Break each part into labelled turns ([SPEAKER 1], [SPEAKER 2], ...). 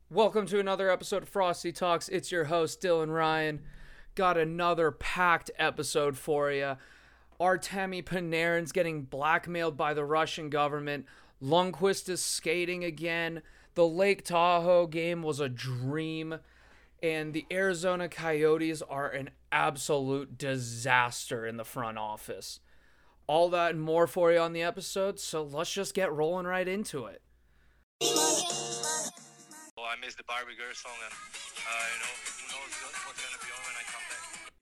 [SPEAKER 1] Welcome to another episode of Frosty Talks. It's your host, Dylan Ryan. Got another packed episode for you. Artemi Panarin's getting blackmailed by the Russian government. Lundqvist is skating again. The Lake Tahoe game was a dream. And the Arizona Coyotes are an absolute disaster in the front office. All that and more for you on the episode, so let's just get rolling right into it.
[SPEAKER 2] Well, I miss the Barbie Girl song, and who knows what's gonna be on when I come back.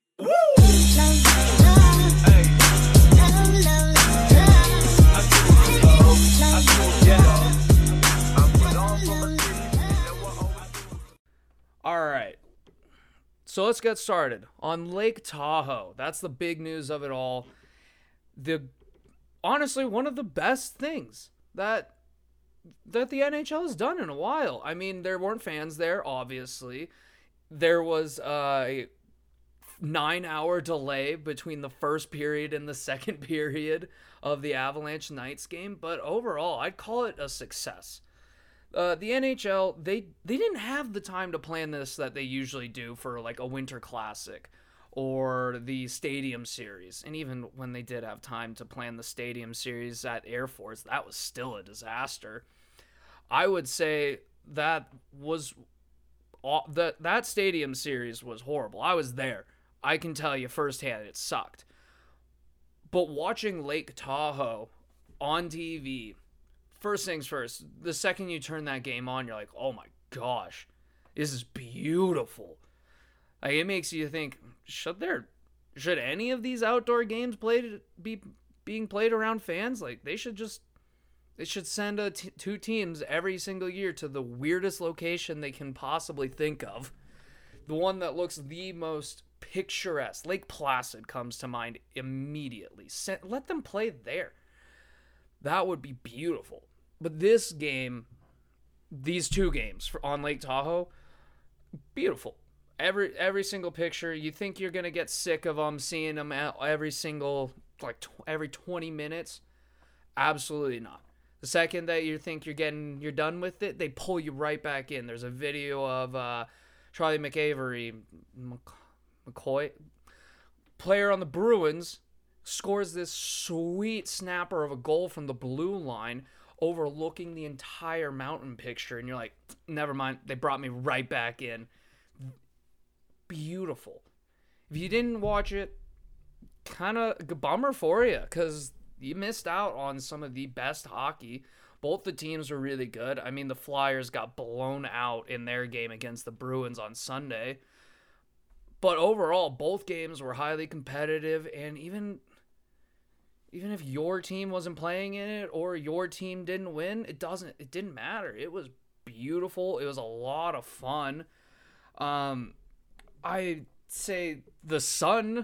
[SPEAKER 1] All right, so let's get started on Lake Tahoe. That's the big news of it all. Honestly, one of the best things that the NHL has done in a while. I mean, there weren't fans there, obviously. There was a 9-hour delay between the first period and the second period of the Avalanche Knights game, but overall, I'd call it a success. The NHL, they didn't have the time to plan this that they usually do for like a Winter Classic or the Stadium Series. And even when they did have time to plan the Stadium Series at Air Force, that was still a disaster. I would say that Stadium Series was horrible. I was there. I can tell you firsthand it sucked. But watching Lake Tahoe on TV, first things first, the second you turn that game on, you're like, oh my gosh, this is beautiful. Like, it makes you think, should any of these outdoor games be being played around fans? Like, they should send two teams every single year to the weirdest location they can possibly think of. The one that looks the most picturesque. Lake Placid comes to mind immediately. Let them play there. That would be beautiful. But these two games on Lake Tahoe, beautiful. Every single picture, you think you're going to get sick of them, seeing them every 20 minutes. Absolutely not. The second that you think you're done with it, they pull you right back in. There's a video of Charlie McCoy, player on the Bruins, scores this sweet snapper of a goal from the blue line, overlooking the entire mountain picture, and you're like, never mind, they brought me right back in. Beautiful. If you didn't watch it, kind of a bummer for you, because you missed out on some of the best hockey. Both the teams were really good. I mean, the Flyers got blown out in their game against the Bruins on Sunday. But overall, both games were highly competitive, and even if your team wasn't playing in it or your team didn't win, it didn't matter. It was beautiful. It was a lot of fun. I'd say the sun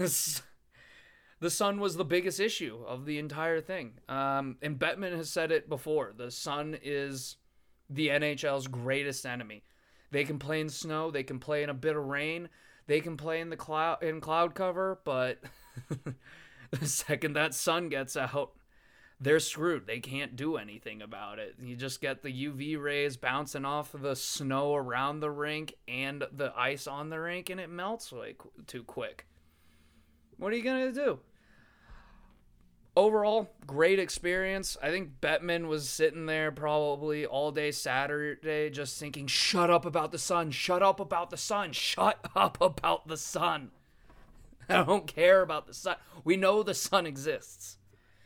[SPEAKER 1] was the biggest issue of the entire thing. And Bettman has said it before. The sun is the NHL's greatest enemy. They can play in snow. They can play in a bit of rain. They can play in cloud cover. But the second that sun gets out, they're screwed. They can't do anything about it. You just get the UV rays bouncing off the snow around the rink and the ice on the rink, and it melts way too quick. What are you going to do? Overall, great experience. I think Bettman was sitting there probably all day Saturday just thinking, shut up about the sun, shut up about the sun, shut up about the sun. I don't care about the sun. We know the sun exists.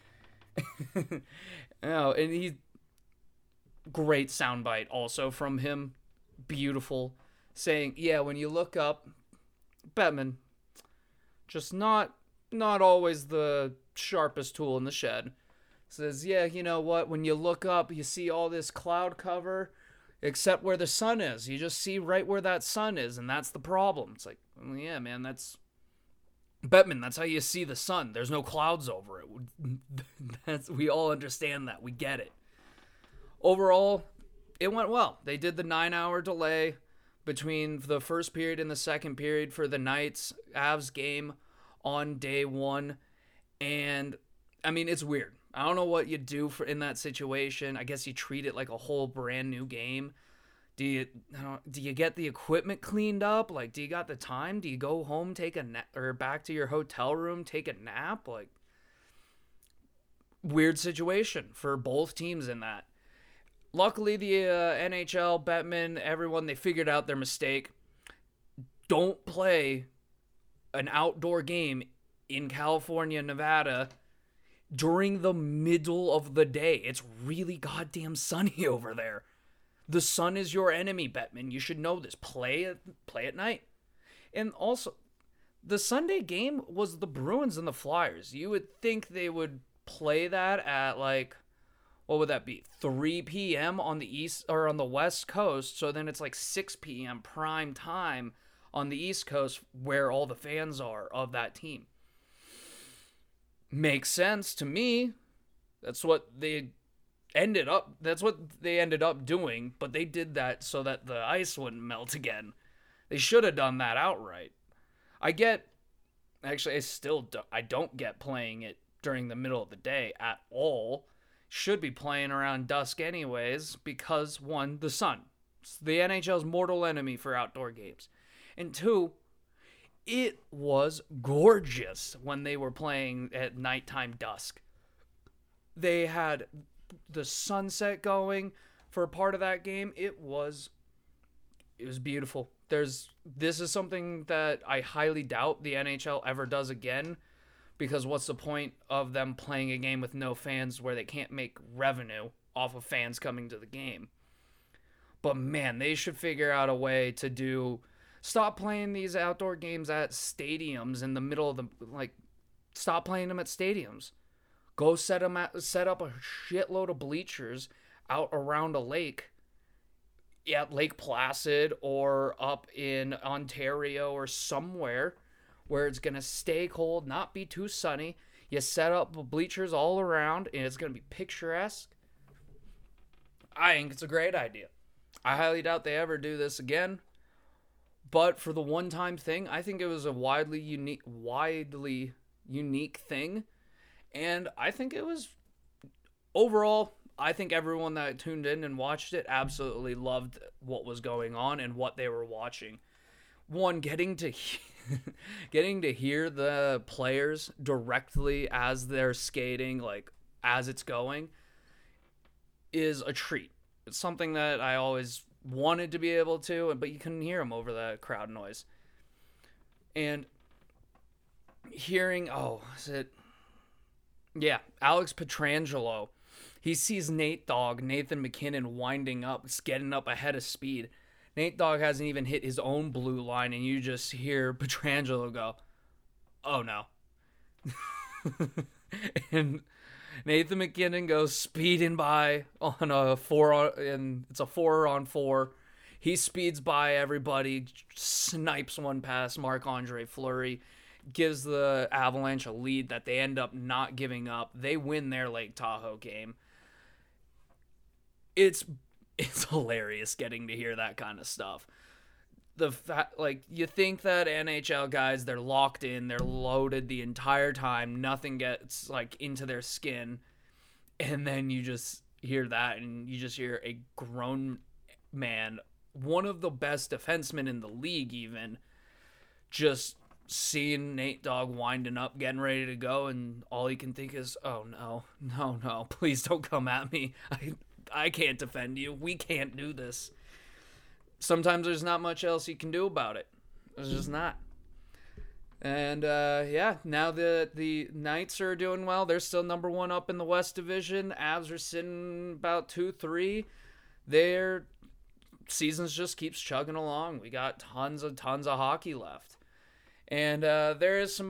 [SPEAKER 1] And great soundbite also from him. Beautiful. Saying, yeah, when you look up, Bettman, just not always the sharpest tool in the shed. Says, yeah, you know what? When you look up, you see all this cloud cover, except where the sun is. You just see right where that sun is, and that's the problem. It's like, well, yeah, man, that's Bettman. That's how you see the sun. There's no clouds over it. We all understand that. We get it. Overall, it went well. They did the 9-hour delay between the first period and the second period for the Knights Avs game on day one. And I mean, it's weird. I don't know what you do in that situation. I guess you treat it like a whole brand new game. Do you get the equipment cleaned up? Like, do you got the time? Do you go home, take a nap, or back to your hotel room, take a nap? Like, weird situation for both teams in that. Luckily, the NHL, Bettman, everyone, they figured out their mistake. Don't play an outdoor game in California, Nevada during the middle of the day. It's really goddamn sunny over there. The sun is your enemy, Bettman. You should know this. Play at night. And also, the Sunday game was the Bruins and the Flyers. You would think they would play that at, like, what would that be? 3 p.m. on the east or on the West Coast. So then it's like 6 p.m. prime time on the East Coast where all the fans are of that team. Makes sense to me. That's what they ended up doing, but they did that so that the ice wouldn't melt again. They should have done that outright. I don't get playing it during the middle of the day at all. Should be playing around dusk anyways, because one, the sun. It's the NHL's mortal enemy for outdoor games. And two, it was gorgeous when they were playing at nighttime dusk. They had the sunset going for a part of that game. It was beautiful. This is something that I highly doubt the NHL ever does again, because what's the point of them playing a game with no fans where they can't make revenue off of fans coming to the game? But man, they should figure out a way to stop playing these outdoor games at stadiums in the middle of stop playing them at stadiums. Go set up a shitload of bleachers out around a lake, at Lake Placid or up in Ontario or somewhere where it's going to stay cold, not be too sunny. You set up bleachers all around, and it's going to be picturesque. I think it's a great idea. I highly doubt they ever do this again. But for the one-time thing, I think it was a widely unique thing. And I think it was, overall, I think everyone that tuned in and watched it absolutely loved what was going on and what they were watching. One, getting to hear the players directly as they're skating, like as it's going, is a treat. It's something that I always wanted to be able to, but you couldn't hear them over the crowd noise. And hearing, Alex Pietrangelo, he sees Nathan MacKinnon winding up, getting up ahead of speed. Nate Dogg hasn't even hit his own blue line, and you just hear Pietrangelo go, "Oh no." And Nathan MacKinnon goes speeding by on a 4-on-4. He speeds by everybody, snipes one past Marc-Andre Fleury, gives the Avalanche a lead that they end up not giving up. They win their Lake Tahoe game. It's hilarious getting to hear that kind of stuff. You think that NHL guys, they're locked in, they're loaded the entire time, nothing gets into their skin, and then you just hear that, and you just hear a grown man, one of the best defensemen in the league even, just seeing Nate Dogg winding up, getting ready to go, and all he can think is, "Oh no, please don't come at me. I can't defend you. We can't do this." Sometimes there's not much else you can do about it. There's just not. And now the Knights are doing well. They're still number one up in the West Division. Avs are sitting about 2-3. Their seasons just keeps chugging along. We got tons of hockey left. And there is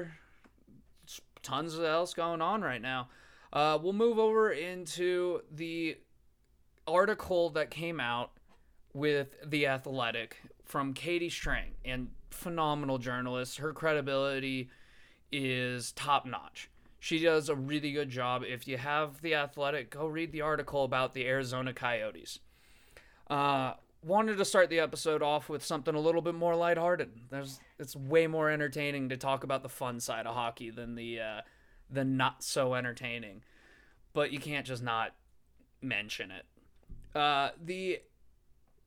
[SPEAKER 1] tons of else going on right now. We'll move over into the article that came out with The Athletic from Katie Strang, and phenomenal journalist. Her credibility is top notch. She does a really good job. If you have The Athletic, go read the article about the Arizona Coyotes. Wanted to start the episode off with something a little bit more lighthearted. It's way more entertaining to talk about the fun side of hockey than the not so entertaining. But you can't just not mention it. The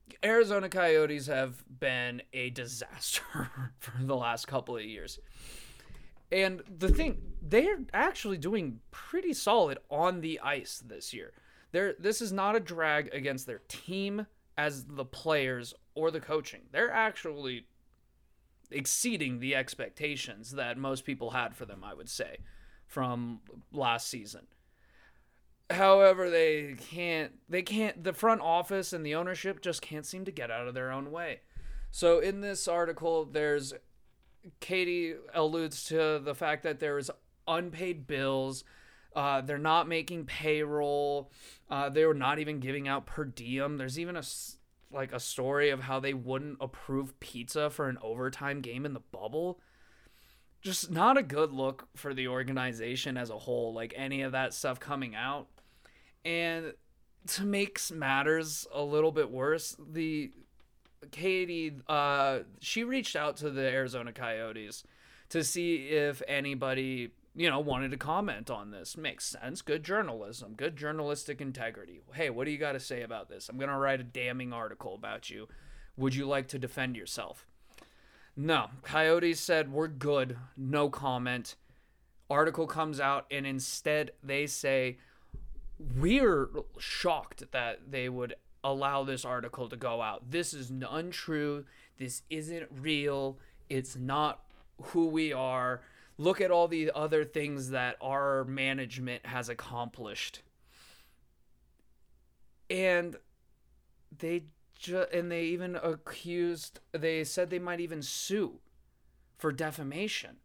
[SPEAKER 1] Arizona Coyotes have been a disaster for the last couple of years. And the thing, they're actually doing pretty solid on the ice this year. This is not a drag against their team as the players or the coaching. They're actually exceeding the expectations that most people had for them, I would say, from last season. However, the front office and the ownership just can't seem to get out of their own way. So in this article, Katie alludes to the fact that there's unpaid bills. They're not making payroll. They were not even giving out per diem. There's even a story of how they wouldn't approve pizza for an overtime game in the bubble. Just not a good look for the organization as a whole, like any of that stuff coming out. And to make matters a little bit worse, Katie, she reached out to the Arizona Coyotes to see if anybody, wanted to comment on this. Makes sense. Good journalism, good journalistic integrity. Hey, what do you got to say about this? I'm going to write a damning article about you. Would you like to defend yourself? No. Coyotes said, we're good. No comment. Article comes out, and instead they say, we're shocked that they would allow this article to go out. This is untrue. This isn't real. It's not who we are. Look at all the other things that our management has accomplished. And they even they said they might even sue for defamation.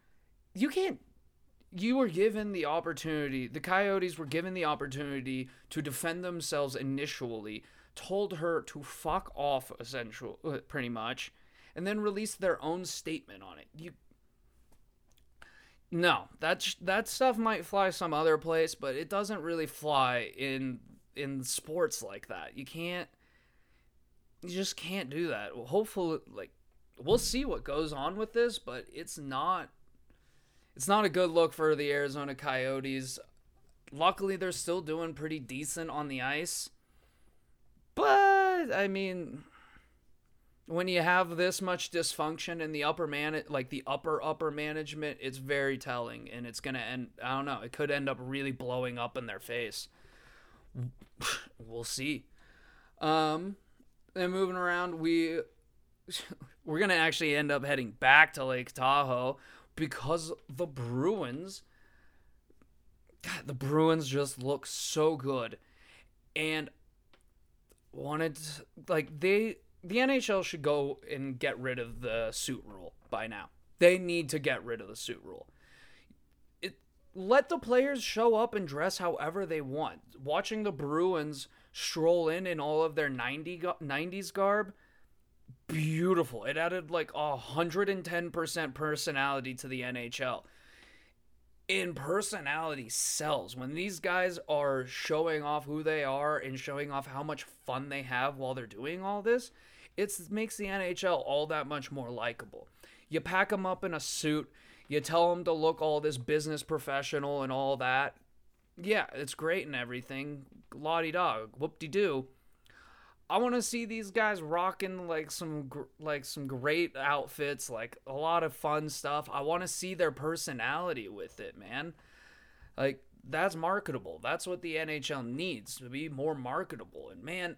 [SPEAKER 1] You were given the opportunity, the Coyotes were given the opportunity to defend themselves initially, told her to fuck off, essentially, pretty much, and then released their own statement on it. No, that stuff might fly some other place, but it doesn't really fly in sports like that. You just can't do that. Well, hopefully, we'll see what goes on with this, but it's not a good look for the Arizona Coyotes. Luckily, they're still doing pretty decent on the ice. But, I mean, when you have this much dysfunction in the upper management, it's very telling. And it's going to end, I don't know, it could end up really blowing up in their face. We'll see. And moving around, we're going to actually end up heading back to Lake Tahoe, because the Bruins just look so good, and the NHL should go and get rid of the suit rule by now. They need to get rid of the suit rule. Let the players show up and dress however they want. Watching the Bruins stroll in all of their 90s garb, beautiful. It added 110% personality to the NHL. And personality sells. When these guys are showing off who they are and showing off how much fun they have while they're doing all this, it makes the NHL all that much more likable. You pack them up in a suit, you tell them to look all this business professional and all that. Yeah, it's great and everything. La-di-da, whoop-de-doo. I want to see these guys rocking some great outfits, a lot of fun stuff. I want to see their personality with it, man. That's marketable. That's what the NHL needs, to be more marketable. And man,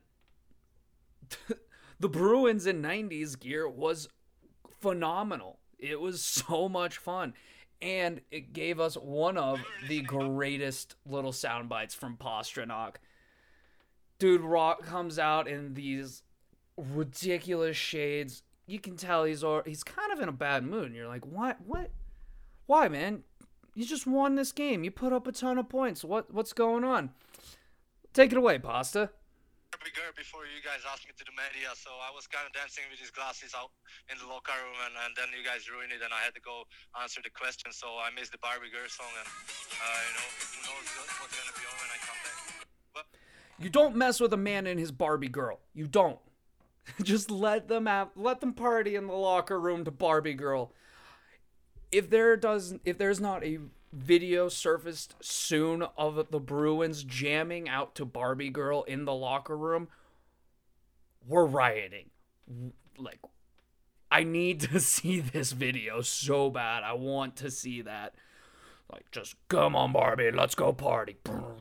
[SPEAKER 1] the Bruins in 90s gear was phenomenal. It was so much fun. And it gave us one of the greatest little sound bites from Pastrnak. Dude comes out in these ridiculous shades. You can tell he's kind of in a bad mood. And you're like, what? Why, man? You just won this game. You put up a ton of points. What's going on? Take it away, Pasta.
[SPEAKER 2] Before you guys asked me to the media, so I was kind of dancing with these glasses out in the locker room, and then you guys ruined it, and I had to go answer the question, so I missed the Barbie Girl song, and who knows what's going to be on when I come back. But
[SPEAKER 1] you don't mess with a man and his Barbie Girl. You don't. Just let them party in the locker room to Barbie Girl. If there's not a video surfaced soon of the Bruins jamming out to Barbie Girl in the locker room, were rioting. Like, I need to see this video so bad. I want to see that. Like, just come on, Barbie, let's go party.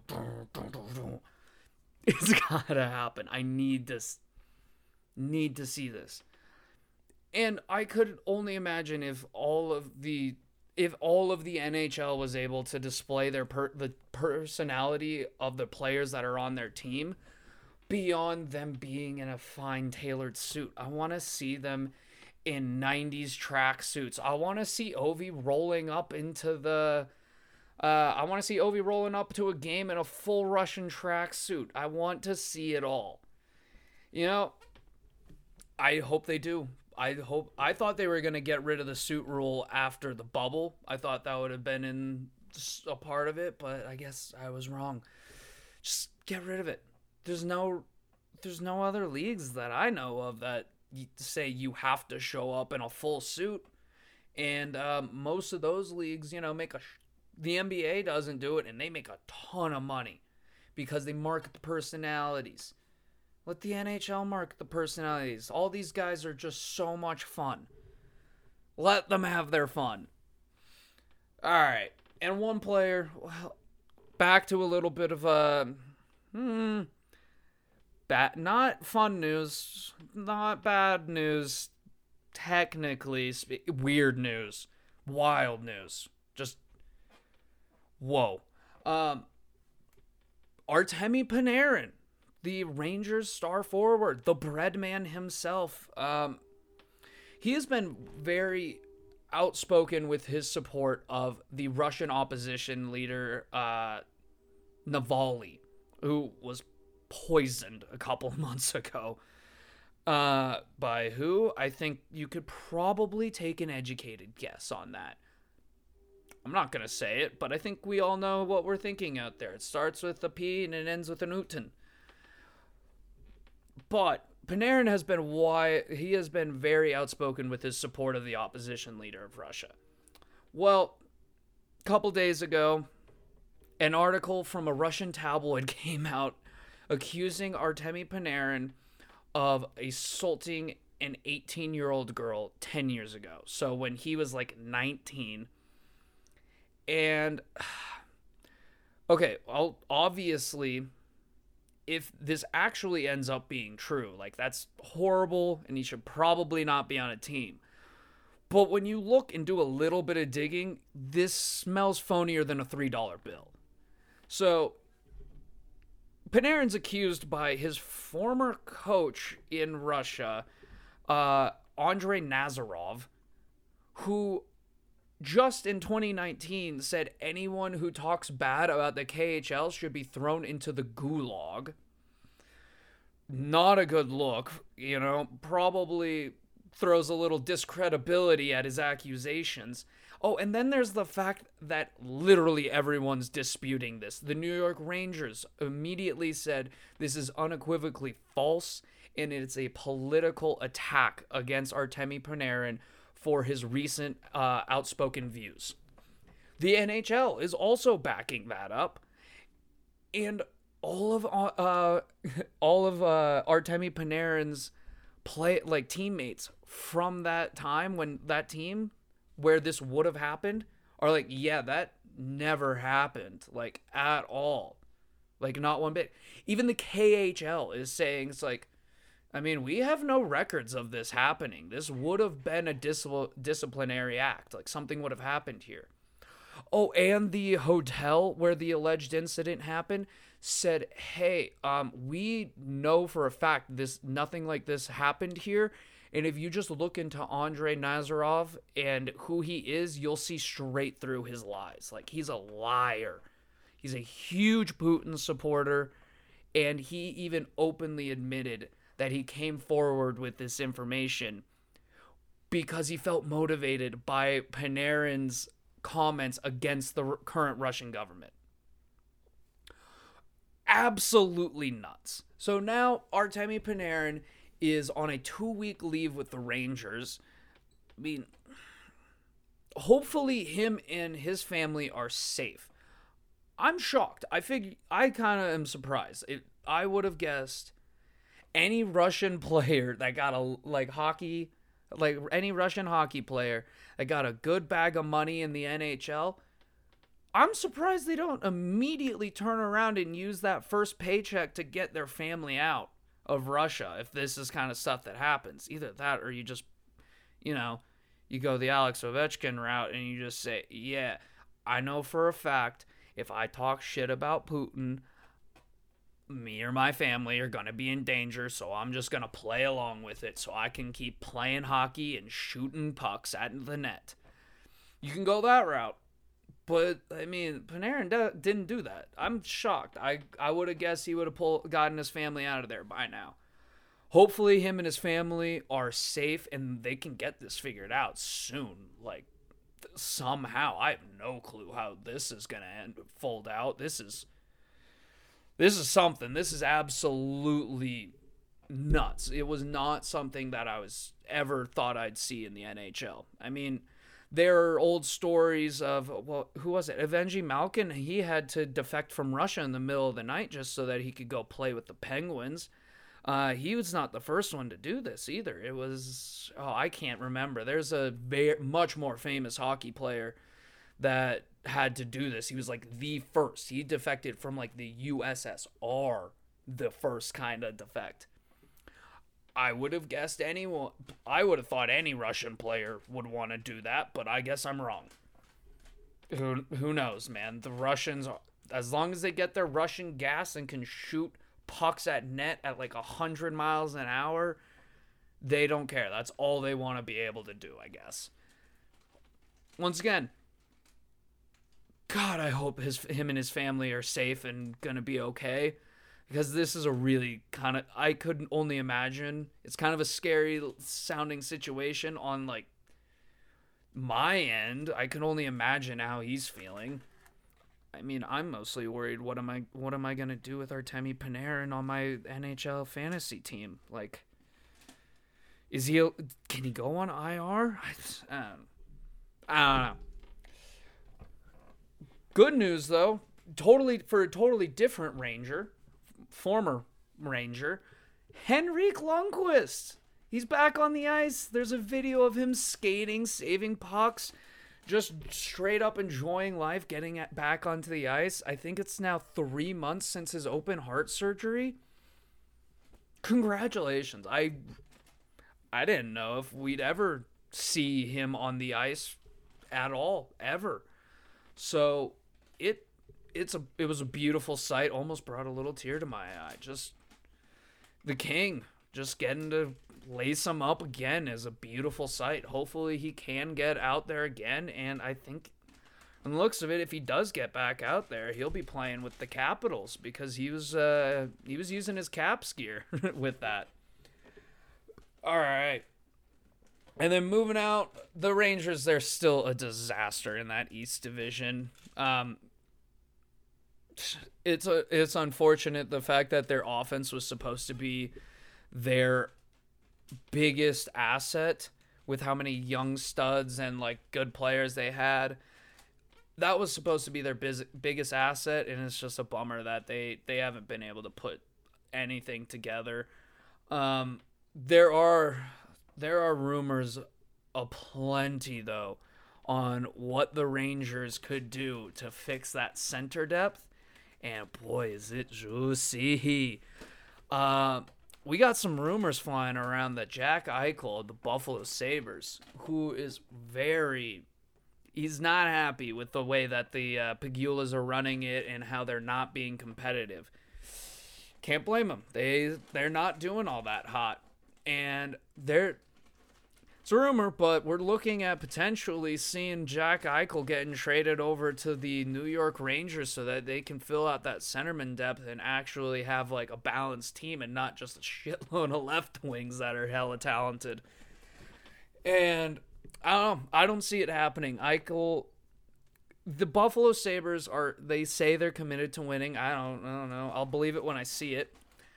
[SPEAKER 1] It's gotta happen. I need to see this. And I could only imagine if all of the NHL was able to display the personality of the players that are on their team beyond them being in a fine tailored suit. I want to see them in 90s track suits. I want to see Ovi rolling up into the I want to see Ovi rolling up to a game in a full Russian track suit. I want to see it all. You know, I hope they do. I thought they were going to get rid of the suit rule after the bubble. I thought that would have been in a part of it, but I guess I was wrong. Just get rid of it. There's no other leagues that I know of that say you have to show up in a full suit. And most of those leagues, you know, the NBA doesn't do it, and they make a ton of money because they market the personalities. Let the NHL market the personalities. All these guys are just so much fun. Let them have their fun. All right. And one player, well, back to a little bit of not fun news, not bad news, technically, weird news, wild news. Just, whoa. Artemi Panarin, the Rangers star forward, the bread man himself. He has been very outspoken with his support of the Russian opposition leader, Navalny, who was poisoned a couple of months ago. By who? I think you could probably take an educated guess on that. I'm not going to say it, but I think we all know what we're thinking out there. It starts with a P and it ends with an Utin. But Panarin has been very outspoken with his support of the opposition leader of Russia. Well, a couple days ago, an article from a Russian tabloid came out accusing Artemi Panarin of assaulting an 18-year-old girl 10 years ago. So when he was like 19. And, okay, well, obviously, if this actually ends up being true, like, that's horrible, and he should probably not be on a team. But when you look and do a little bit of digging, this smells phonier than a $3 bill. So, Panarin's accused by his former coach in Russia, Andrei Nazarov, who just in 2019 said anyone who talks bad about the KHL should be thrown into the gulag. Not a good look, you know, probably throws a little discredibility at his accusations. Oh, and then there's the fact that literally everyone's disputing this. The New York Rangers immediately said this is unequivocally false, and it's a political attack against Artemi Panarin for his recent outspoken views. The NHL is also backing that up, and all of Artemi Panarin's teammates from that time when that team where this would have happened are like, yeah, that never happened, like, at all, like, not one bit. Even the KHL is saying, it's like, I mean, we have no records of this happening. This would have been a disciplinary act. Like, something would have happened here. Oh, and the hotel where the alleged incident happened said, hey, we know for a fact nothing like this happened here. And if you just look into Andrei Nazarov and who he is, you'll see straight through his lies. Like, he's a liar. He's a huge Putin supporter. And he even openly admitted that he came forward with this information because he felt motivated by Panarin's comments against the current Russian government. Absolutely nuts. So now Artemi Panarin is on a 2-week leave with the Rangers. I mean, hopefully him and his family are safe. I'm shocked. I kind of am surprised. I would have guessed. any Russian player that got any Russian hockey player that got a good bag of money in the NHL, I'm surprised they don't immediately turn around and use that first paycheck to get their family out of Russia if this is kind of stuff that happens. Either that or you just, you go the Alex Ovechkin route and you just say, yeah, I know for a fact if I talk shit about Putin, me or my family are going to be in danger, so I'm just going to play along with it so I can keep playing hockey and shooting pucks at the net. You can go that route. But, I mean, Panarin didn't do that. I'm shocked. I would have guessed he would have gotten his family out of there by now. Hopefully him and his family are safe and they can get this figured out soon. Like, somehow. I have no clue how this is going to fold out. This is something. This is absolutely nuts. It was not something that I was ever thought I'd see in the NHL. I mean, there are old stories of, who was it? Evgeny Malkin. He had to defect from Russia in the middle of the night just so that he could go play with the Penguins. He was not the first one to do this either. It was, I can't remember. There's a much more famous hockey player that had to do this. He was like the first. He defected from like the USSR, the first kind of defect. I would have guessed anyone. I would have thought any Russian player would want to do that, but I guess I'm wrong. Who knows, man? The Russians, as long as they get their Russian gas and can shoot pucks at net at like 100 miles an hour, they don't care. That's all they want to be able to do, I guess. Once again, God, I hope him and his family are safe and gonna be okay. Because this is a really kind of, I could only imagine, it's kind of a scary sounding situation on like my end. I can only imagine how he's feeling. I mean, I'm mostly worried, what am I going to do with Artemi Panarin on my NHL fantasy team? Like, can he go on IR? I don't know. Good news though, for a totally different Ranger. Former Ranger, Henrik Lundqvist. He's back on the ice. There's a video of him skating, saving pucks, just straight up enjoying life, getting back onto the ice. I think it's now 3 months since his open heart surgery. Congratulations. I didn't know if we'd ever see him on the ice at all, ever. So it was a beautiful sight. Almost brought a little tear to my eye. Just the king, just getting to lace him up again is a beautiful sight. Hopefully he can get out there again, and I think, on the looks of it, if he does get back out there, he'll be playing with the Capitals because he was using his Caps gear with that. All right. And then moving out, the Rangers, they're still a disaster in that East Division. It's unfortunate, the fact that their offense was supposed to be their biggest asset with how many young studs and like good players they had. That was supposed to be their biggest asset, and it's just a bummer that they haven't been able to put anything together. There are rumors aplenty though on what the Rangers could do to fix that center depth. And boy, is it juicy. We got some rumors flying around that Jack Eichel of the Buffalo Sabres, who is he's not happy with the way that the Pegulas are running it and how they're not being competitive. Can't blame them. They're not doing all that hot. And it's a rumor, but we're looking at potentially seeing Jack Eichel getting traded over to the New York Rangers so that they can fill out that centerman depth and actually have like a balanced team and not just a shitload of left wings that are hella talented. And I don't know. I don't see it happening. Eichel, the Buffalo Sabres they say they're committed to winning. I don't know. I'll believe it when I see it.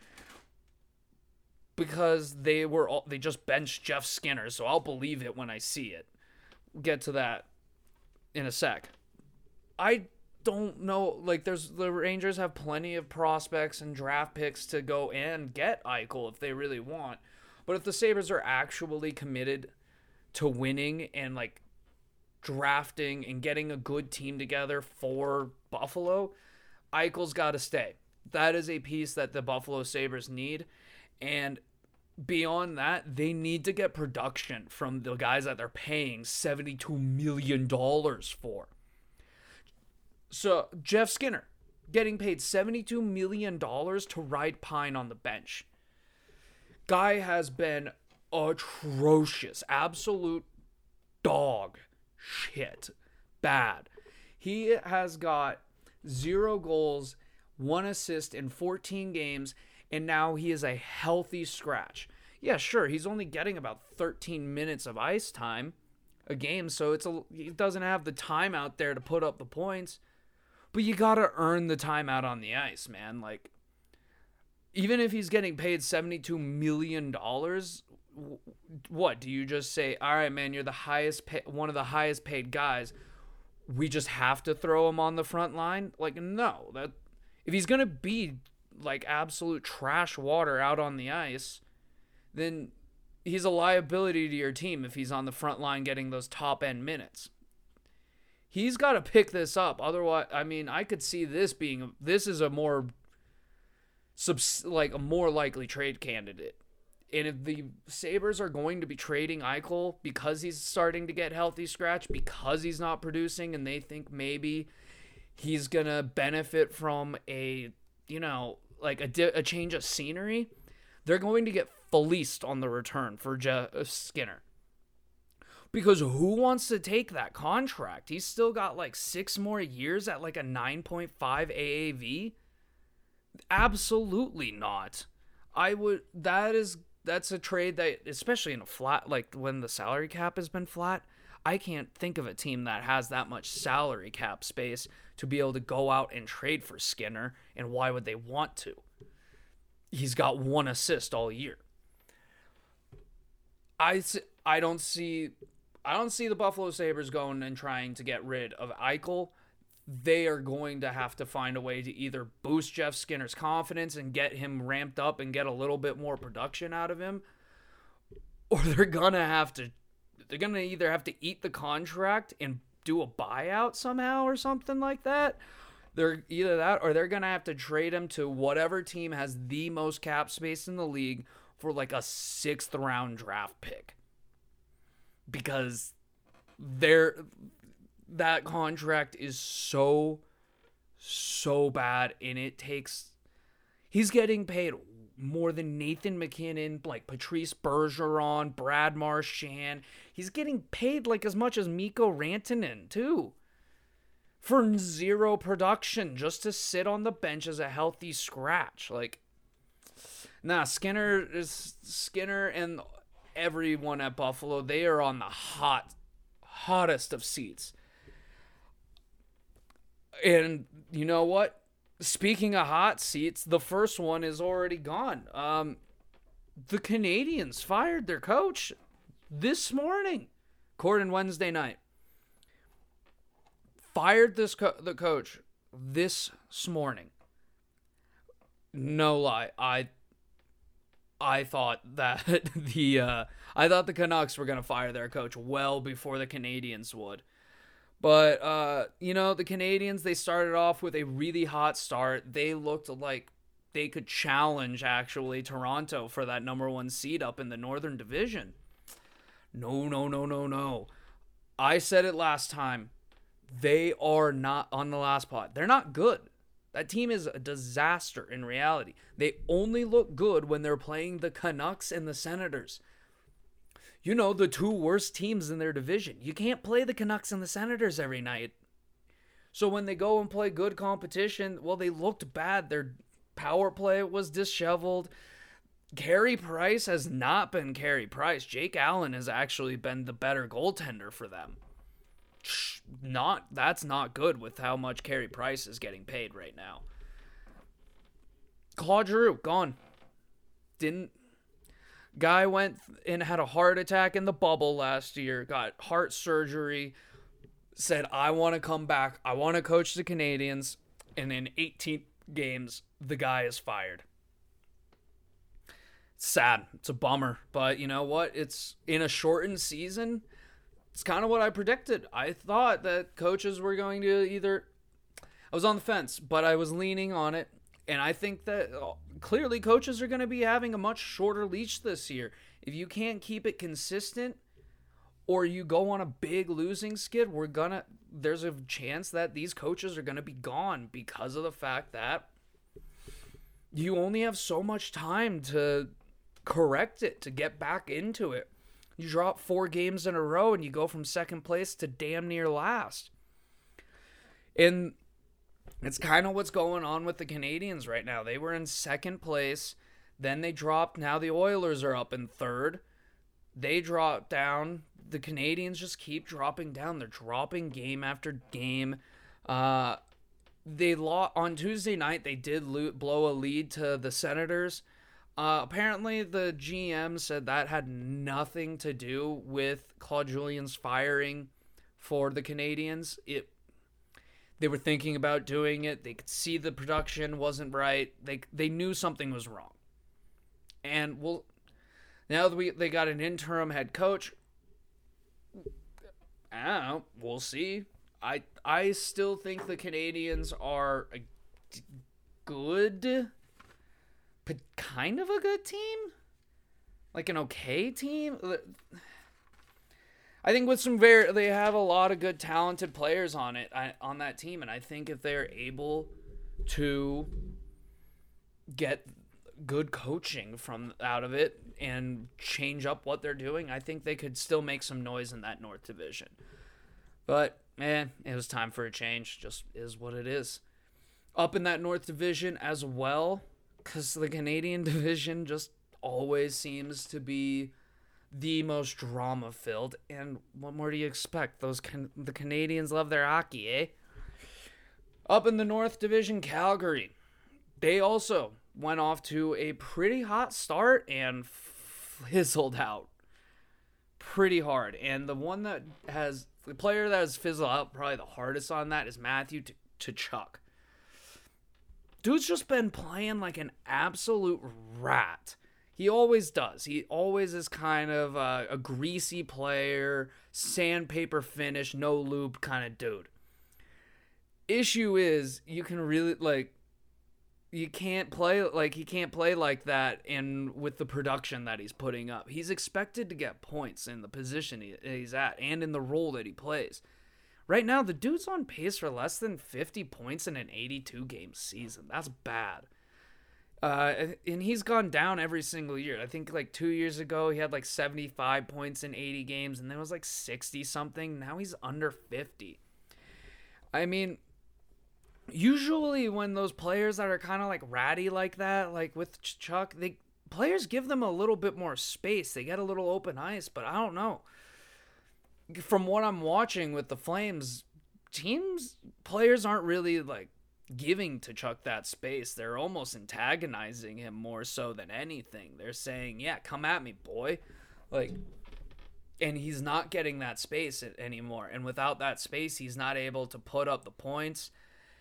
[SPEAKER 1] Because they just benched Jeff Skinner, so I'll believe it when I see it. We'll get to that in a sec. I don't know. Like, the Rangers have plenty of prospects and draft picks to go and get Eichel if they really want. But if the Sabres are actually committed to winning and, like, drafting and getting a good team together for Buffalo, Eichel's got to stay. That is a piece that the Buffalo Sabres need. And beyond that, they need to get production from the guys that they're paying $72 million for. So, Jeff Skinner, getting paid $72 million to ride Pine on the bench. Guy has been atrocious. Absolute dog shit. Bad. He has got 0 goals, 1 assist in 14 games, and now he is a healthy scratch. Yeah, sure, he's only getting about 13 minutes of ice time a game, so he doesn't have the time out there to put up the points. But you gotta earn the time out on the ice, man. Like, even if he's getting paid $72 million, what do you just say? All right, man, you're one of the highest paid guys. We just have to throw him on the front line. Like, no, if he's gonna be like absolute trash water out on the ice, then he's a liability to your team if he's on the front line getting those top end minutes. He's got to pick this up. Otherwise, I mean, I could see this is a more likely trade candidate. And if the Sabres are going to be trading Eichel because he's starting to get healthy scratch, because he's not producing, and they think maybe he's going to benefit from a change of scenery, they're going to get fleeced on the return for Skinner. Because who wants to take that contract? He's still got like 6 more years at like a 9.5 AAV. Absolutely not. That's a trade that, especially in a flat, like when the salary cap has been flat, I can't think of a team that has that much salary cap space to be able to go out and trade for Skinner. And why would they want to? He's got 1 assist all year. I don't see the Buffalo Sabres going and trying to get rid of Eichel. They are going to have to find a way to either boost Jeff Skinner's confidence and get him ramped up and get a little bit more production out of him, or they're going to either have to eat the contract and do a buyout somehow or something like that. They're either that or they're going to have to trade him to whatever team has the most cap space in the league for like a 6th round draft pick. Because that contract is so bad, and he's getting paid more than Nathan McKinnon, like Patrice Bergeron, Brad Marchand. He's getting paid like as much as Mikko Rantanen too, for 0 production, just to sit on the bench as a healthy scratch. Like, nah, Skinner and everyone at Buffalo, they are on the hottest of seats. And you know what? Speaking of hot seats, the first one is already gone. The Canadiens fired their coach this morning, according Wednesday night. Fired the coach this morning. No lie, I thought that the Canucks were going to fire their coach well before the Canadiens would. But, the Canadiens, they started off with a really hot start. They looked like they could challenge, actually, Toronto for that number 1 seed up in the Northern Division. No. I said it last time. They are not on the last pot. They're not good. That team is a disaster in reality. They only look good when they're playing the Canucks and the Senators. The 2 worst teams in their division. You can't play the Canucks and the Senators every night. So when they go and play good competition, well, they looked bad. Their power play was disheveled. Carey Price has not been Carey Price. Jake Allen has actually been the better goaltender for them. That's not good with how much Carey Price is getting paid right now. Claude Giroux, gone. Guy went and had a heart attack in the bubble last year, got heart surgery, said, I want to come back. I want to coach the Canadians. And in 18 games, the guy is fired. It's sad. It's a bummer. But you know what? It's in a shortened season. It's kind of what I predicted. I thought that coaches were going to either... I was on the fence, but I was leaning on it. And I think that clearly coaches are going to be having a much shorter leash this year. If you can't keep it consistent or you go on a big losing skid, there's a chance that these coaches are going to be gone because of the fact that you only have so much time to correct it, to get back into it. You drop 4 games in a row and you go from second place to damn near last. And it's kind of what's going on with the Canadians right now. They were in second place, then they dropped. Now the Oilers are up in third. They dropped down. The Canadians just keep dropping down. They're dropping game after game. They lost on Tuesday night. They did blow a lead to the Senators. Apparently, the GM said that had nothing to do with Claude Julien's firing for the Canadians. They were thinking about doing it. They could see the production wasn't right. They knew something was wrong. And now that they got an interim head coach, I don't know. We'll see. I still think the Canadians are a good, but kind of a good team. Like an okay team. I think with they have a lot of good talented players on that team, and I think if they're able to get good coaching out of it and change up what they're doing, I think they could still make some noise in that North Division. But it was time for a change. Just is what it is. Up in that North Division as well, because the Canadian division just always seems to be the most drama-filled. And what more do you expect? The Canadians love their hockey, eh? Up in the North Division, Calgary. They also went off to a pretty hot start and fizzled out pretty hard. And the player that has fizzled out probably the hardest on that is Matthew Tkachuk. Dude's just been playing like an absolute rat. He always does. He always is kind of a greasy player, sandpaper finish, no lube kind of dude. Issue is, you can really, he can't play like that and with the production that he's putting up. He's expected to get points in the position he's at and in the role that he plays. Right now, the dude's on pace for less than 50 points in an 82-game season. That's bad. And he's gone down every single year. I think 2 years ago, he had 75 points in 80 games, and then it was 60-something. Now he's under 50. I mean, usually when those players that are kind of ratty like that, like with Chuck, players give them a little bit more space. They get a little open ice, but I don't know. From what I'm watching with the Flames, players aren't really giving to Chuck that space. They're almost antagonizing him more so than anything. They're saying, yeah, come at me, boy. And he's not getting that space anymore. And without that space, he's not able to put up the points.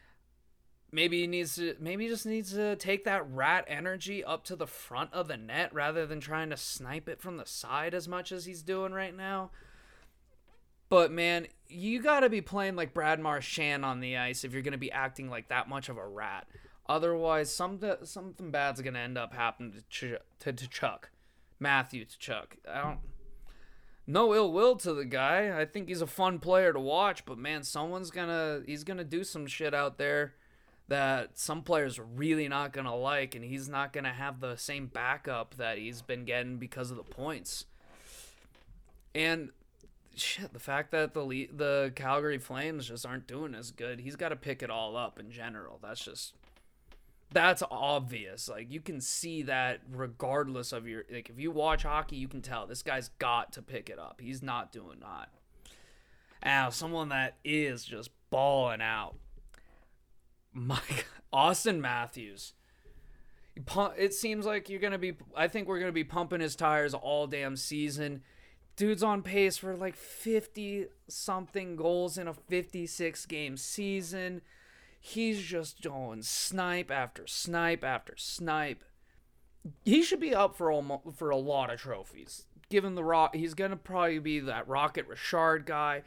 [SPEAKER 1] Maybe he just needs to take that rat energy up to the front of the net rather than trying to snipe it from the side as much as he's doing right now. But, man, you got to be playing like Brad Marchand on the ice if you're going to be acting like that much of a rat. Otherwise, something bad's going to end up happening to Chuck. Matthew Tkachuk. No ill will to the guy. I think he's a fun player to watch. But, man, he's going to do some shit out there that some players are really not going to like. And he's not going to have the same backup that he's been getting because of the points. And the fact that the Calgary Flames just aren't doing as good, he's got to pick it all up in general. That's obvious. You can see that regardless of if you watch hockey, you can tell this guy's got to pick it up. He's not doing that. Now, someone that is just balling out, Austin Matthews. It seems like I think we're going to be pumping his tires all damn season. Dude's on pace for like 50 something goals in a 56 game season. He's just going snipe after snipe after snipe. He should be up for a lot of trophies. Given the he's gonna probably be that Rocket Richard guy.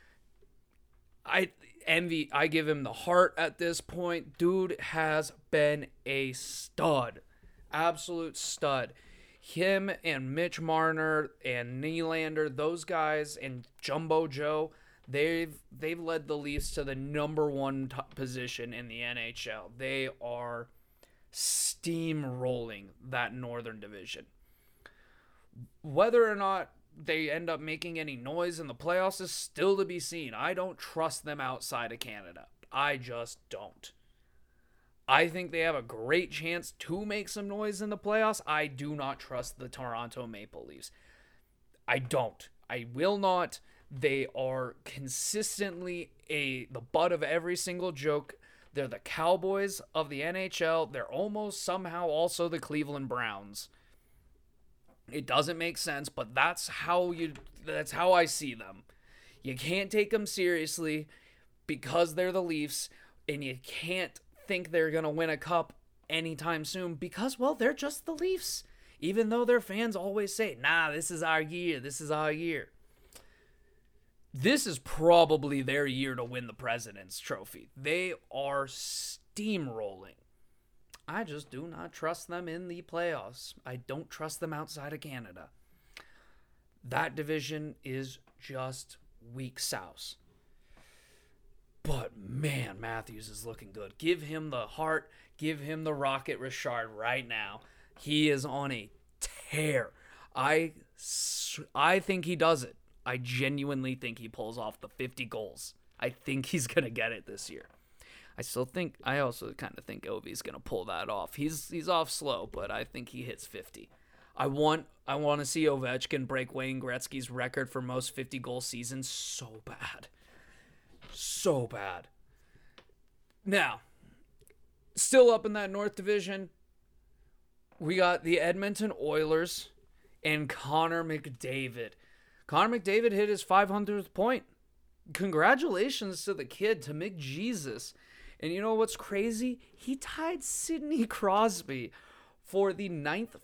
[SPEAKER 1] I give him the heart at this point. Dude has been a stud. Absolute stud. Him and Mitch Marner and Nylander, those guys, and Jumbo Joe, they've led the Leafs to the number one position in the NHL. They are steamrolling that Northern Division. Whether or not they end up making any noise in the playoffs is still to be seen. I don't trust them outside of Canada. I just don't. I think they have a great chance to make some noise in the playoffs. I do not trust the Toronto Maple Leafs. I don't. I will not. They are consistently the butt of every single joke. They're the Cowboys of the NHL. They're almost somehow also the Cleveland Browns. It doesn't make sense, but that's how I see them. You can't take them seriously because they're the Leafs, and you can't think they're going to win a cup anytime soon because, well, they're just the Leafs. Even though their fans always say, nah, this is our year, this is our year. This is probably their year to win the President's Trophy. They are steamrolling. I just do not trust them in the playoffs. I don't trust them outside of Canada. That division is just weak sauce. But, man, Matthews is looking good. Give him the heart. Give him the Rocket Richard right now. He is on a tear. I think he does it. I genuinely think he pulls off the 50 goals. I think he's going to get it this year. I also kind of think Ovi's going to pull that off. He's off slow, but I think he hits 50. I want to see Ovechkin break Wayne Gretzky's record for most 50-goal seasons so bad. So bad. Now, still up in that North Division, we got the Edmonton Oilers and Connor McDavid. Connor McDavid hit his 500th point. Congratulations to the kid, to McJesus. And you know what's crazy? He tied Sidney Crosby for the ninth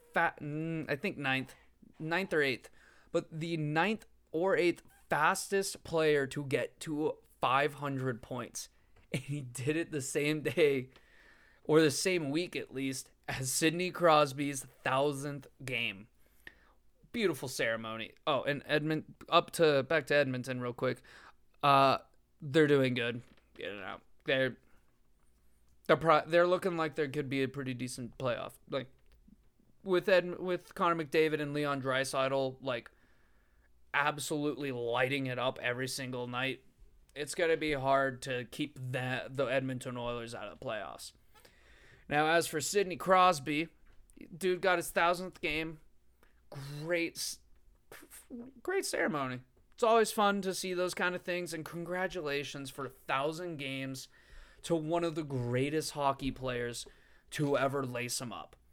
[SPEAKER 1] or eighth, but the ninth or eighth fastest player to get to 500 points. And he did it the same day, or the same week at least, as Sidney Crosby's 1,000th game. Beautiful ceremony. Oh, and back to Edmonton real quick. They're doing good. Get it out. They're looking like there could be a pretty decent playoff. Like with Connor McDavid and Leon Draisaitl, like absolutely lighting it up every single night. It's going to be hard to keep the Edmonton Oilers out of the playoffs. Now, as for Sidney Crosby, dude got his 1,000th game. Great ceremony. It's always fun to see those kind of things, and congratulations for 1,000 games to one of the greatest hockey players to ever lace him up.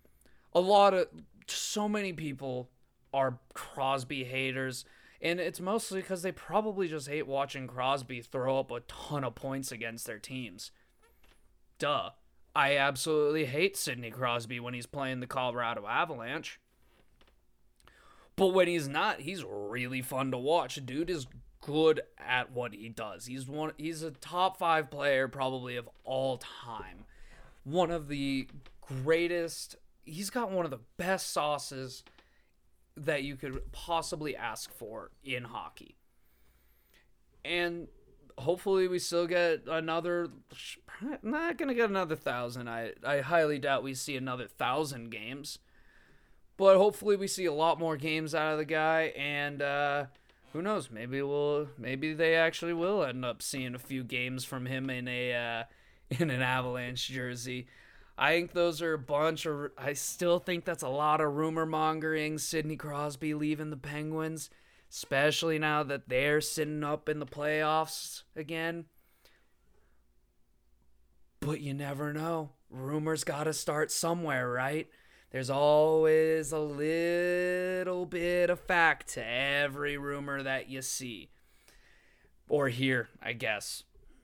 [SPEAKER 1] So many people are Crosby haters, and it's mostly because they probably just hate watching Crosby throw up a ton of points against their teams. Duh. I absolutely hate Sidney Crosby when he's playing the Colorado Avalanche. But when he's not, he's really fun to watch. Dude is good at what he does. He's a top 5 player probably of all time. One of the greatest. He's got one of the best sauces that you could possibly ask for in hockey. And hopefully we still get another. Not gonna get another 1,000. I highly doubt we see another 1,000 games. But hopefully we see a lot more games out of the guy, and who knows? Maybe they actually will end up seeing a few games from him in an Avalanche jersey. I think those are a bunch of. I still think that's a lot of rumor mongering. Sidney Crosby leaving the Penguins, especially now that they're sitting up in the playoffs again. But you never know. Rumors got to start somewhere, right? There's always a little bit of fact to every rumor that you see. Or hear, I guess.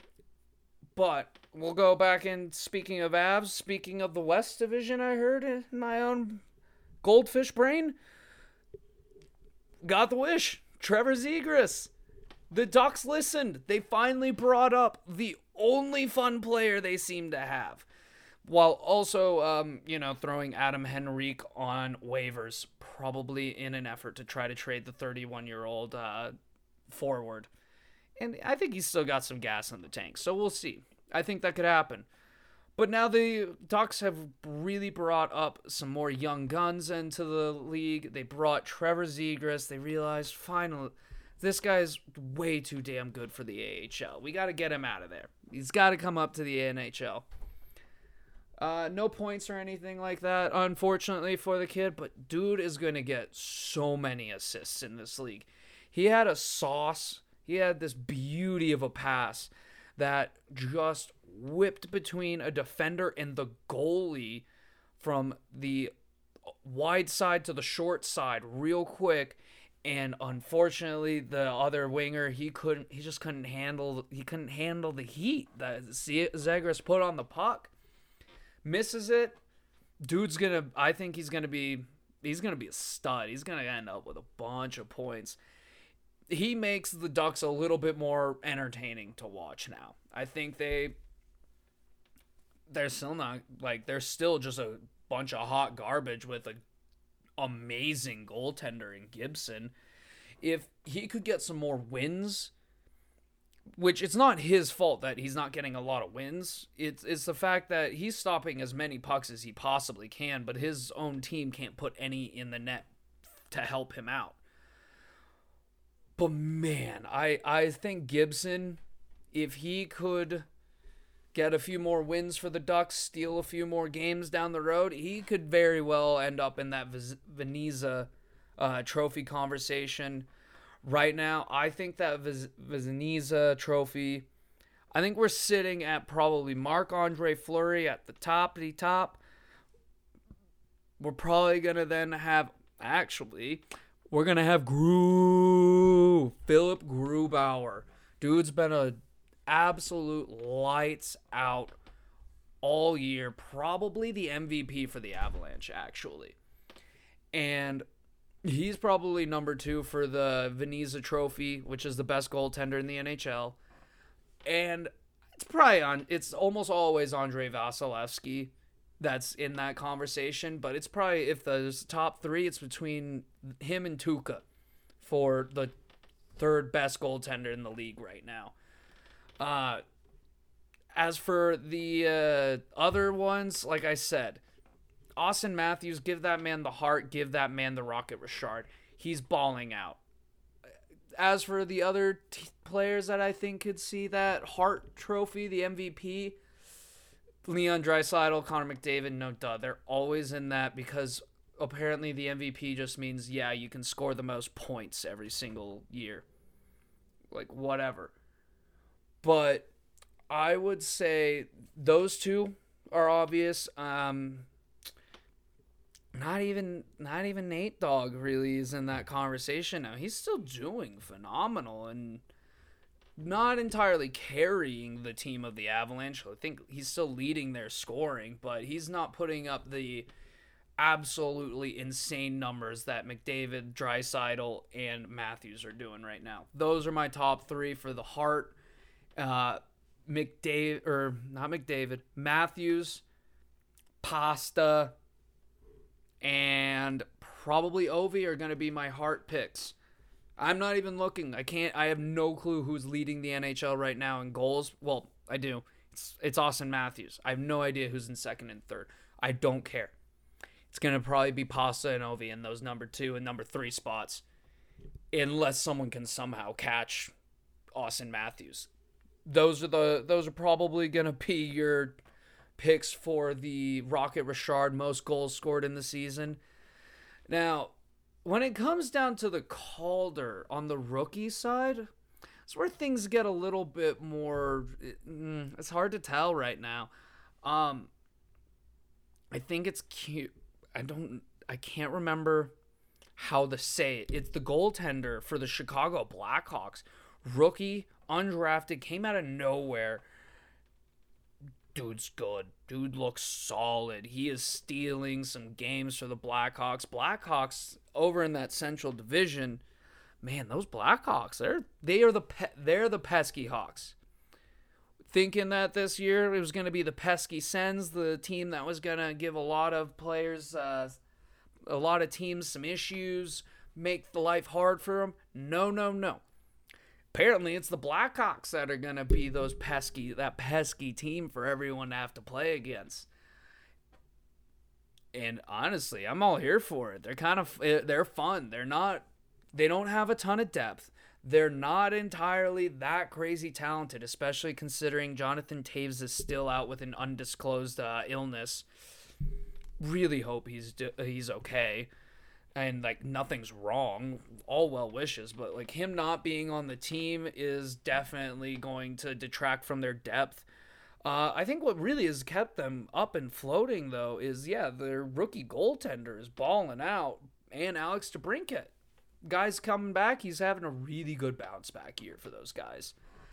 [SPEAKER 1] But we'll go back in. Speaking of Avs, speaking of the West Division, I heard in my own goldfish brain, got the wish. Trevor Zegras. The Ducks listened. They finally brought up the only fun player they seem to have. While also, throwing Adam Henrique on waivers, probably in an effort to try to trade the 31-year-old forward. And I think he's still got some gas in the tank, so we'll see. I think that could happen. But now the Ducks have really brought up some more young guns into the league. They brought Trevor Zegras. They realized, finally, this guy's way too damn good for the AHL. We got to get him out of there. He's got to come up to the NHL. No points or anything like that, unfortunately, for the kid, but dude is going to get so many assists in this league. He had a sauce. He had this beauty of a pass that just whipped between a defender and the goalie from the wide side to the short side real quick. And unfortunately, the other winger, he just couldn't handle the heat that Zegras put on the puck. Misses it. Dude's I think he's gonna be a stud. He's gonna end up with a bunch of points. He makes the Ducks a little bit more entertaining to watch now. I think they're still not, they're still just a bunch of hot garbage with an amazing goaltender in Gibson. If he could get some more wins, which it's not his fault that he's not getting a lot of wins. It's the fact that he's stopping as many pucks as he possibly can, but his own team can't put any in the net to help him out. But man, I think Gibson, if he could get a few more wins for the Ducks, steal a few more games down the road, he could very well end up in that Vezina trophy conversation. Right now, I think that Vezina trophy, I think we're sitting at probably Marc-Andre Fleury at the top. We're probably going to then have, we're going to have Philip Grubauer. Dude's been a absolute lights out all year. Probably the MVP for the Avalanche, actually. And he's probably number 2 for the Vezina Trophy, which is the best goaltender in the NHL. And it's almost always Andrei Vasilevsky that's in that conversation. But it's probably, if there's top 3, it's between him and Tuukka for the third best goaltender in the league right now. As for the other ones, like I said, Auston Matthews, give that man the heart, give that man the Rocket Richard. He's balling out. As for the other players that I think could see that Hart trophy, the MVP, Leon Draisaitl, Connor McDavid, no duh. They're always in that because apparently the MVP just means, yeah, you can score the most points every single year. Whatever. But I would say those two are obvious. Not even Nate Dogg really is in that conversation now. He's still doing phenomenal and not entirely carrying the team of the Avalanche. I think he's still leading their scoring, but he's not putting up the absolutely insane numbers that McDavid, Draisaitl, and Matthews are doing right now. Those are my top 3 for the Hart. Matthews, Pasta, and probably Ovi are going to be my Hart picks. I'm not even looking. I have no clue who's leading the NHL right now in goals. Well, I do. It's Auston Matthews. I have no idea who's in second and third. I don't care. It's going to probably be Pasta and Ovi in those number 2 and number 3 spots. Unless someone can somehow catch Auston Matthews. Those are probably going to be your picks for the Rocket Richard most goals scored in the season. Now, when it comes down to the Calder on the rookie side, it's where things get a little bit more. It's hard to tell right now. I think it's cute. I can't remember how to say it. It's the goaltender for the Chicago Blackhawks. Rookie, undrafted, came out of nowhere. Dude's good. Dude looks solid. He is stealing some games for the Blackhawks. Blackhawks over in that Central Division, man, those Blackhawks, they're the pesky Hawks. Thinking that this year it was going to be the pesky Sens, the team that was going to give a lot of players, a lot of teams some issues, make the life hard for them. No. Apparently, it's the Blackhawks that are going to be that pesky team for everyone to have to play against. And honestly, I'm all here for it. They're fun. They don't have a ton of depth. They're not entirely that crazy talented, especially considering Jonathan Toews is still out with an undisclosed illness. Really hope he's okay. And, like, nothing's wrong. All well wishes. But, like, him not being on the team is definitely going to detract from their depth. I think what really has kept them up and floating, though, is, their rookie goaltender is balling out. And Alex DeBrincat. Guy's coming back. He's having a really good bounce back year for those guys.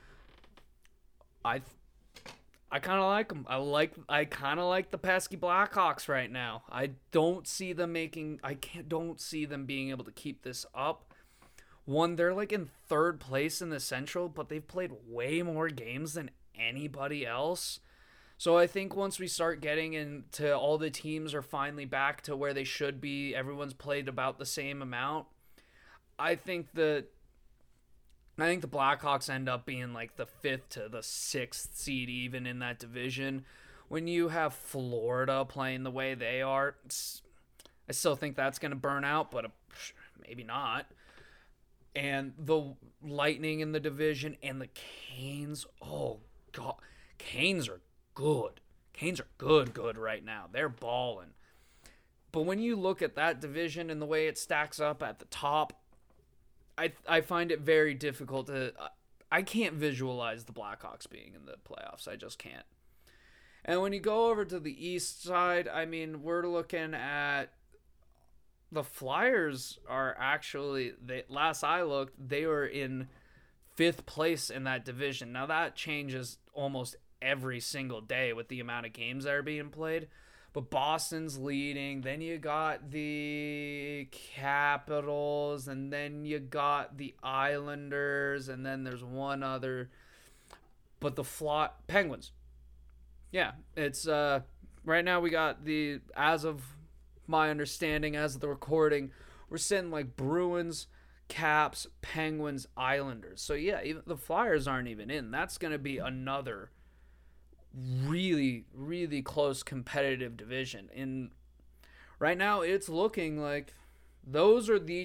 [SPEAKER 1] I kind of like them. I kind of like the pesky Blackhawks right now. I don't see them don't see them being able to keep this up. One, they're like in third place in the Central, but they've played way more games than anybody else. So I think once we start getting into all the teams are finally back to where they should be, everyone's played about the same amount. I think the Blackhawks end up being like the 5th to the 6th seed even in that division. When you have Florida playing the way they are, I still think that's going to burn out, but maybe not. And the Lightning in the division and the Canes, oh God, Canes are good. Canes are good right now. They're balling. But when you look at that division and the way it stacks up at the top, I find it very difficult I can't visualize the Blackhawks being in the playoffs. I just can't. And when you go over to the east side, I mean, we're looking at the Flyers are actually, last I looked, they were in 5th place in that division. Now that changes almost every single day with the amount of games that are being played. But Boston's leading, then you got the Capitals, and then you got the Islanders, and then there's one other. But the Penguins. Yeah, it's right now we got as of my understanding, as of the recording, we're sitting like Bruins, Caps, Penguins, Islanders. So yeah, even the Flyers aren't even in. That's going to be another really, really close competitive division. And right now it's looking like those are the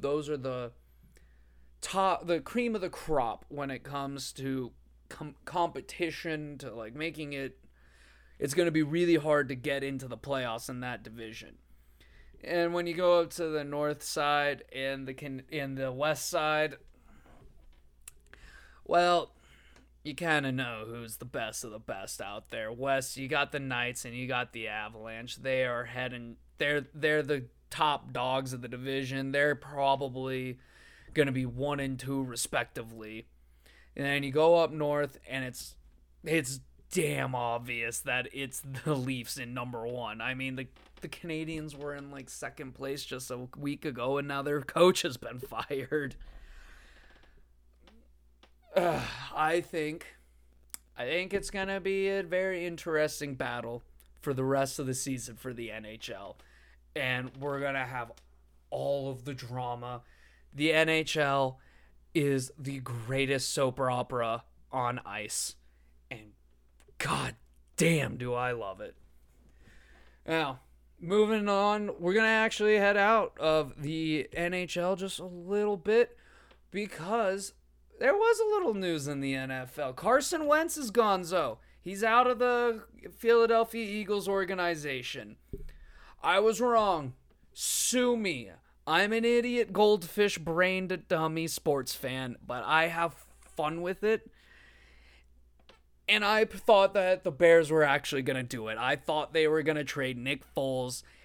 [SPEAKER 1] top, the cream of the crop when it comes to competition, to like making it's going to be really hard to get into the playoffs in that division. And when you go up to the north side and the west side, well, you kind of know who's the best of the best out there. West, you got the Knights and you got the Avalanche. They are they're the top dogs of the division. They're probably going to be 1 and 2 respectively. And then you go up north and it's damn obvious that it's the Leafs in number 1. I mean, the Canadians were in like 2nd place just a week ago and now their coach has been fired. I think it's going to be a very interesting battle for the rest of the season for the NHL. And we're going to have all of the drama. The NHL is the greatest soap opera on ice. And god damn do I love it. Now, moving on, we're going to actually head out of the NHL just a little bit because there was a little news in the NFL. Carson Wentz is gonzo. He's out of the Philadelphia Eagles organization. I was wrong. Sue me. I'm an idiot, goldfish-brained dummy sports fan, but I have fun with it. And I thought that the Bears were actually going to do it. I thought they were going to trade Nick Foles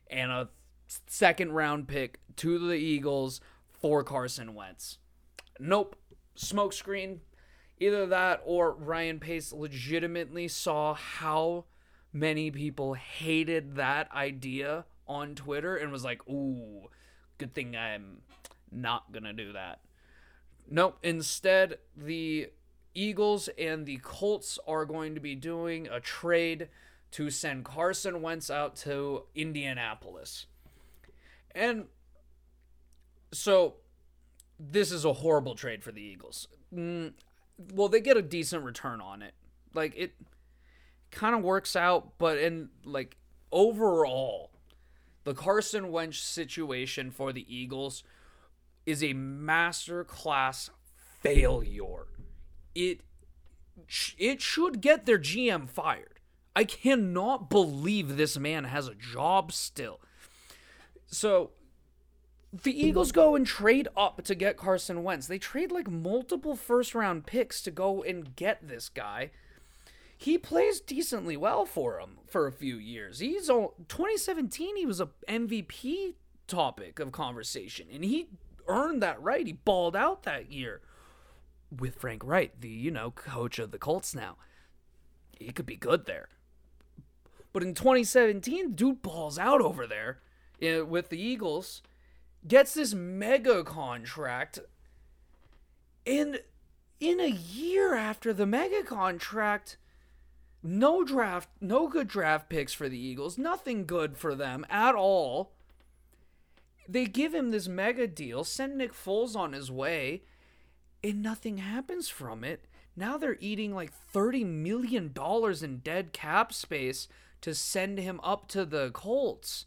[SPEAKER 1] and a second round pick to the Eagles for Carson Wentz. Nope. Smokescreen. Either that or Ryan Pace legitimately saw how many people hated that idea on Twitter and was like, ooh, good thing I'm not going to do that. Nope. Instead, the Eagles and the Colts are going to be doing a trade to send Carson Wentz out to Indianapolis. And so this is a horrible trade for the Eagles. Well, they get a decent return on it. Like, it kind of works out, but overall, the Carson Wentz situation for the Eagles is a masterclass failure. It should get their GM fired. I cannot believe this man has a job still. So the Eagles go and trade up to get Carson Wentz. They trade like multiple first-round picks to go and get this guy. He plays decently well for him for a few years. 2017, he was a MVP topic of conversation, and he earned that right. He balled out that year with Frank Reich, the, coach of the Colts now. He could be good there. But in 2017, dude balls out over there with the Eagles, gets this mega contract, and in a year after the mega contract, no good draft picks for the Eagles, nothing good for them at all. They give him this mega deal, send Nick Foles on his way, and nothing happens from it. Now they're eating like $30 million in dead cap space to send him up to the Colts.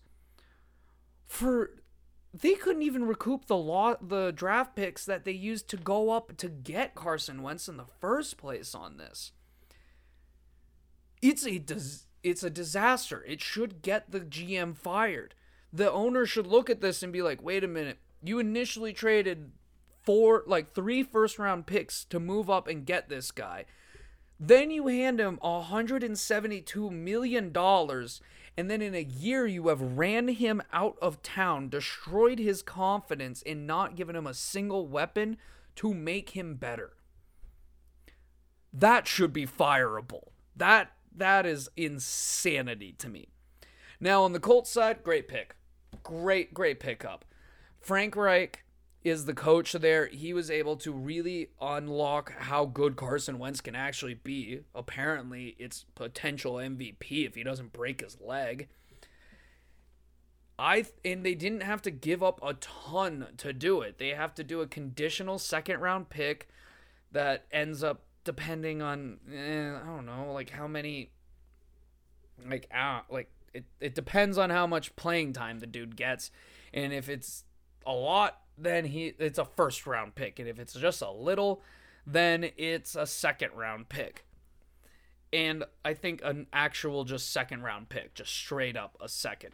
[SPEAKER 1] They couldn't even recoup the draft picks that they used to go up to get Carson Wentz in the first place on this. It's a disaster. It should get the GM fired. The owner should look at this and be like, wait a minute, you initially traded 3 first-round picks to move up and get this guy. Then you hand him $172 million, and then in a year you have ran him out of town, destroyed his confidence, and not given him a single weapon to make him better. That should be fireable. That is insanity to me. Now, on the Colts side, great pick. Great pickup. Frank Reich is the coach there. He was able to really unlock how good Carson Wentz can actually be. Apparently, it's potential MVP if he doesn't break his leg. And they didn't have to give up a ton to do it. They have to do a conditional second-round pick that ends up depending on, I don't know, like how many, it depends on how much playing time the dude gets. And if it's a lot, then it's a first round pick. And if it's just a little, then it's a second round pick. And I think an actual just second round pick, just straight up a second.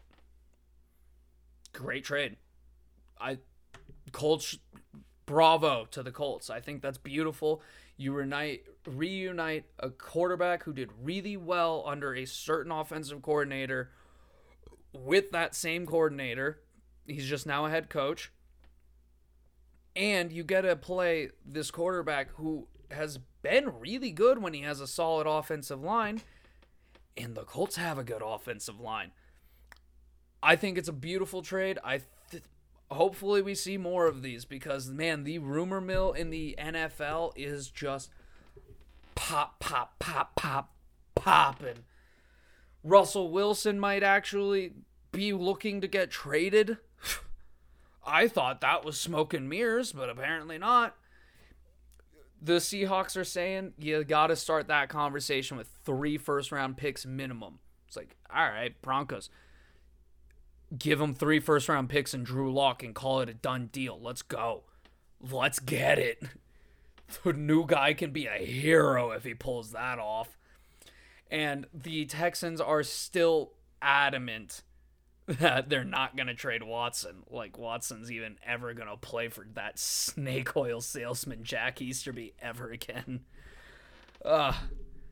[SPEAKER 1] Great trade. Colts, bravo to the Colts. I think that's beautiful. You reunite a quarterback who did really well under a certain offensive coordinator with that same coordinator. He's just now a head coach. And you get to play this quarterback who has been really good when he has a solid offensive line. And the Colts have a good offensive line. I think it's a beautiful trade. Hopefully we see more of these because, man, the rumor mill in the NFL is just popping. Russell Wilson might actually be looking to get traded. I thought that was smoke and mirrors, but apparently not. The Seahawks are saying you got to start that conversation with 3 first-round picks minimum. It's like, all right, Broncos. Give them 3 first-round picks and Drew Lock and call it a done deal. Let's go. Let's get it. The new guy can be a hero if he pulls that off. And the Texans are still adamant that they're not going to trade Watson. Like Watson's even ever going to play for that snake oil salesman Jack Easterby ever again.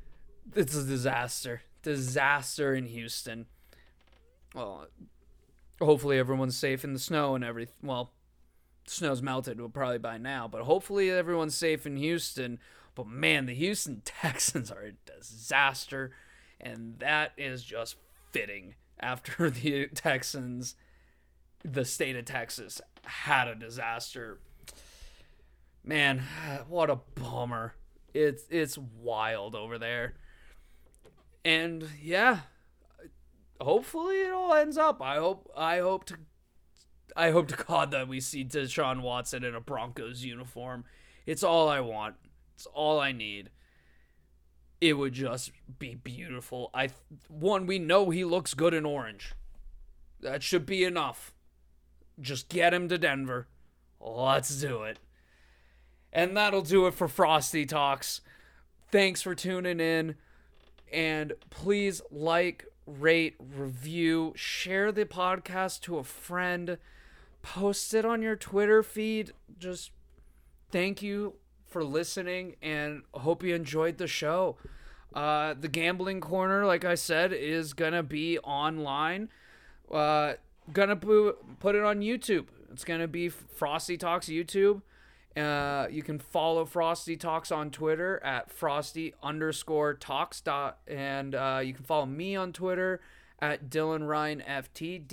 [SPEAKER 1] It's a disaster. Disaster in Houston. Well, hopefully everyone's safe in the snow and everything. Well, snow's melted probably by now, but hopefully everyone's safe in Houston. But man, the Houston Texans are a disaster, and that is just fitting after the Texans, the state of Texas, had a disaster. Man, what a bummer. It's wild over there. And yeah, hopefully it all ends up. I hope to God that we see Deshaun Watson in a Broncos uniform. It's all I want. It's all I need. It would just be beautiful. We know he looks good in orange. That should be enough. Just get him to Denver. Let's do it. And that'll do it for Frosty Talks. Thanks for tuning in. And please like, rate, review, share the podcast to a friend. Post it on your Twitter feed. Just thank you for listening, and hope you enjoyed the show. The Gambling Corner, like I said, is gonna be online. Gonna put it on YouTube. It's gonna be Frosty Talks YouTube. You can follow Frosty Talks on Twitter at Frosty_Talks. And you can follow me on Twitter at Dylan Ryan FT,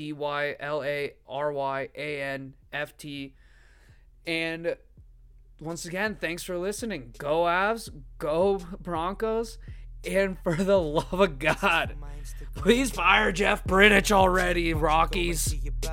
[SPEAKER 1] DYLARYANFT. And once again, thanks for listening. Go Avs, go Broncos, and for the love of God, please fire Jeff Bridich already, Rockies.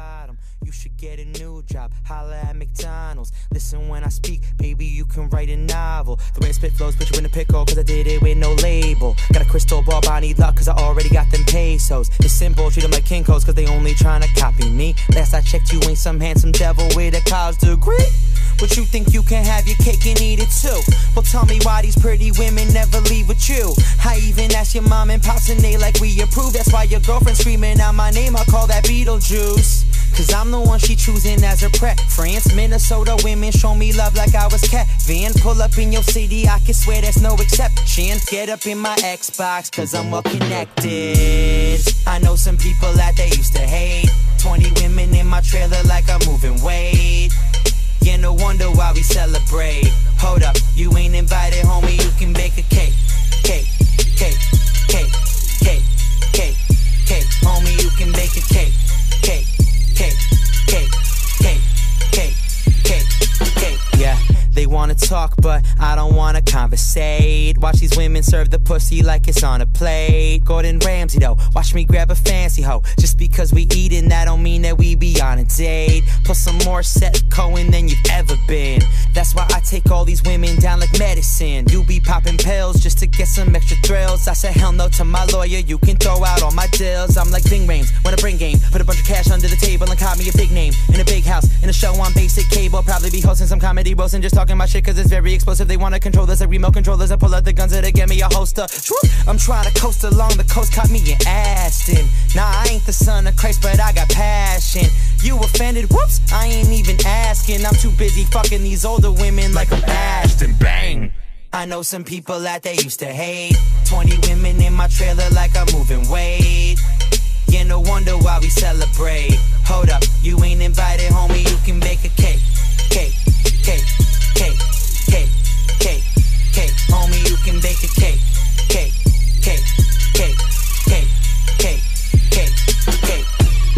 [SPEAKER 3] You should get a new job, holla at McDonald's. Listen when I speak, baby, you can write a novel. The way I spit flows, put you in a pickle, cause I did it with no label. Got a crystal ball, but I need luck, cause I already got them pesos. It's simple, treat them like Kinko's, cause they only tryna copy me. Last I checked, you ain't some handsome devil with a college degree. But you think you can have your cake and eat it too? Well, tell me why these pretty women never leave with you. I even asked your mom and pops and they like we approve. That's why your girlfriend screaming out my name, I call that Beetlejuice. Cause I'm the one she choosing as her preference. Minnesota women show me love like I was Kevin. Pull up in your city, I can swear there's no exception. Get up in my Xbox, cause I'm well connected. I know some people that they used to hate. 20 women in my trailer like I'm moving weight. Yeah, no wonder why we celebrate. Hold up, you ain't invited, homie, you can bake a cake. Cake, cake, cake, cake, cake, cake. Homie, you can bake a cake. Cake, cake, cake, cake, cake, cake, cake. Yeah, they wanna talk, but I don't wanna conversate. Watch these women serve the pussy like it's on a plate. Gordon Ramsay though, watch me grab a fancy hoe. Just because we eatin', that don't mean that we be on a date. Plus some more Seth Cohen than you've ever been. That's why I take all these women down like medicine. You be popping pills just to get some extra thrills. I said hell no to my lawyer, you can throw out all my deals. I'm like Ving Rhames, when I bring game. Put a bunch of cash under the table and call me a big name. In a big house, in a show on basic cable. Probably be hosting some comedy roast and just talking my shit cause it's very explosive. They wanna control us like remote controllers. I pull out the guns to get me a holster. I'm trying to coast along the coast, caught me in Aston. Nah, I ain't the son of Christ, but I got passion. You offended? Whoops, I ain't even asking. I'm too busy fucking these older women like I'm Ashton. Bang! I know some people that they used to hate. 20 women in my trailer like I'm moving weight. Yeah, no wonder why we celebrate. Hold up, you ain't invited, homie, you can bake a cake. Cake, cake, cake, cake, cake, cake. Homie, you can bake a cake. Cake, cake, cake, cake, cake, cake, cake.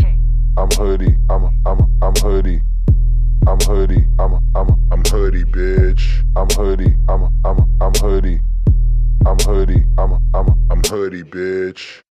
[SPEAKER 4] I'm hoodie, I'm hoodie. I'm hoodie, I'm hoodie, bitch. I'm hoodie, I'm hoodie. I'm hoodie, I'm hoodie, bitch.